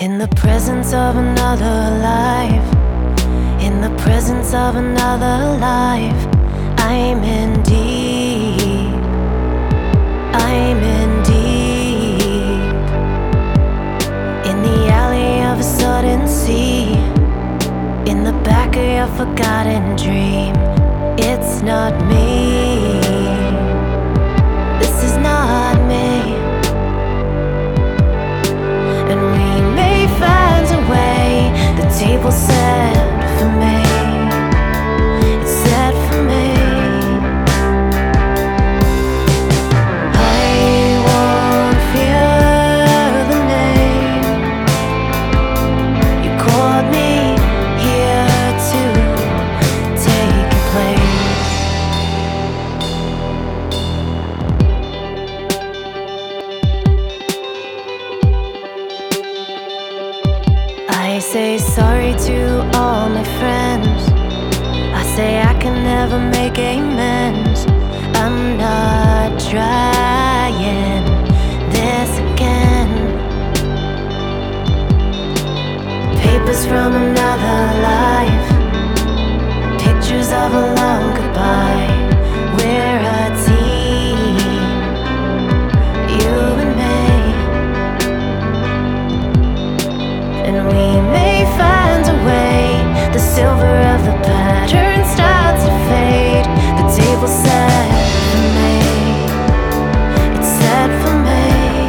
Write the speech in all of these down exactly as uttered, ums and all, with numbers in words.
In the presence of another life, in the presence of another life, I'm in deep, I'm in deep. In the alley of a sudden sea, in the back of your forgotten dream, it's not me, this is not me. And we may find a way, the table's set for me, it's set for me. I won't fear the name. You called me here to take your place. I say sorry to all my friends. I say I can never make amends. I'm not trying this again. Papers from another life, pictures of a long goodbye. We're a team, you and me. And we may find a way, the silver of the pattern starts to fade. The table's set for me, it's set for me.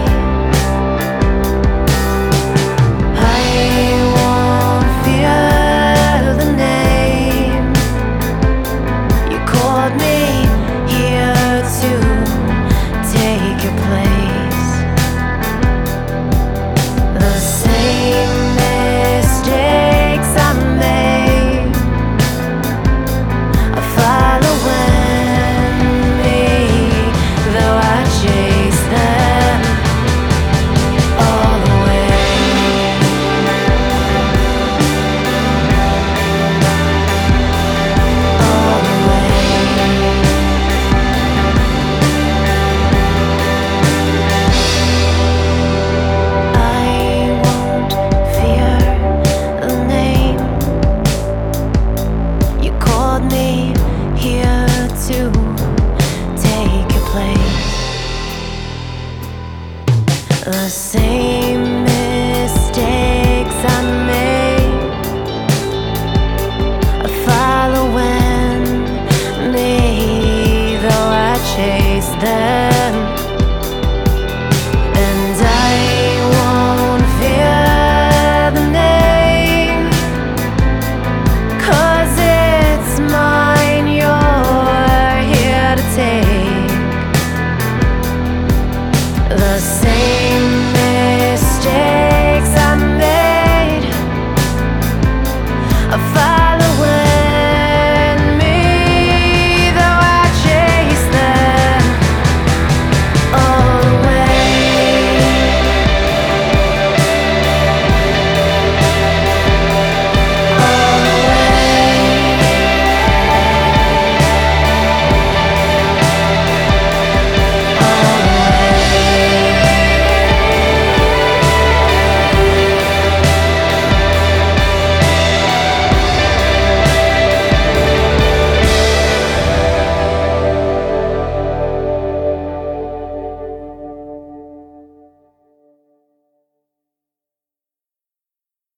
I won't fear the name. You called me here to take your place. The same mistakes I made, I follow me, though I chase them all away. All away. I won't fear the name. You called me here to take your place. The same